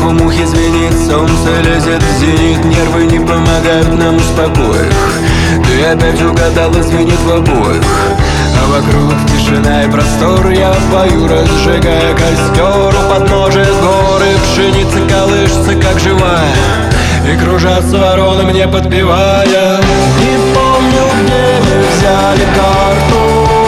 в ухе звенит, солнце лезет в зенит, нервы не помогают нам успокоить. Ты опять угадала, звенит в обоих, а вокруг тишина и простор. Я пою, разжигая костер у подножия горы. Пшеница колышется, как живая, и кружатся вороны, мне подпевая. Не помню, где мы взяли карту,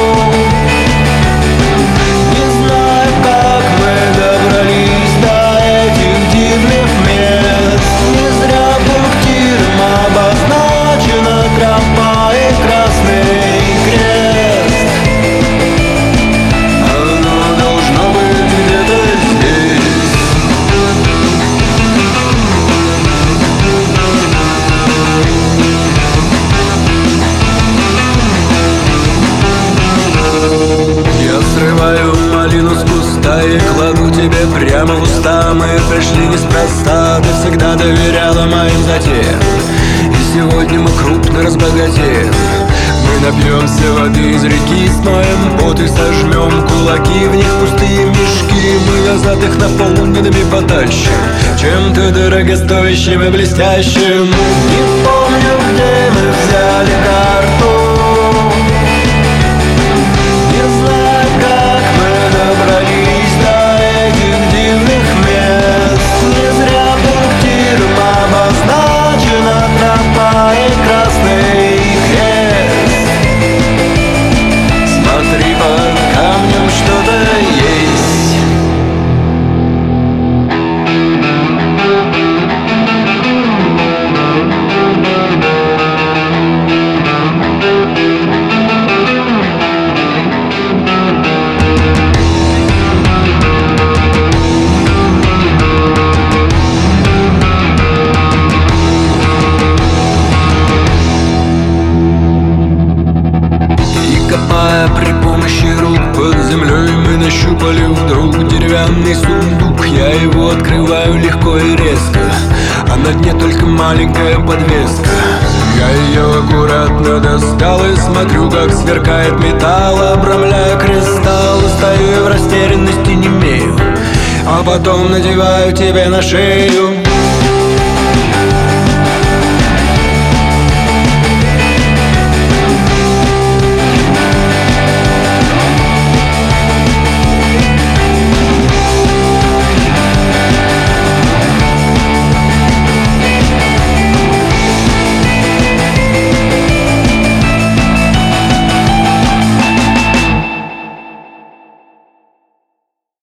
не знаю, как мы добрались до этих дивных мест. Не зря пунктиром обозначена тропа и красный крест. Оно должно быть где-то здесь. Я срываю малину с куста и кладу тебе прямо в уста. Мы пришли неспроста, ты всегда доверяла моим затеям, и сегодня мы крупно разбогатеем. Мы напьемся воды из реки, смоем пот и сожмем кулаки, в них пустые мешки, мы назад их наполненными потащим чем-то дорогостоящим и блестящим. Не помню, где мы взяли карту, не знаю, как мы добрались до этих дивных мест. Не зря пунктиром обозначена тропа и красный крест. Смотри, под камнем что-то есть. Копая при помощи рук под землей, мы нащупали вдруг деревянный сундук. Я его открываю легко и резко, а на дне только маленькая подвеска. Я ее аккуратно достал и смотрю, как сверкает металл, обрамляя кристалл. Стою и в растерянности немею, а потом надеваю тебе на шею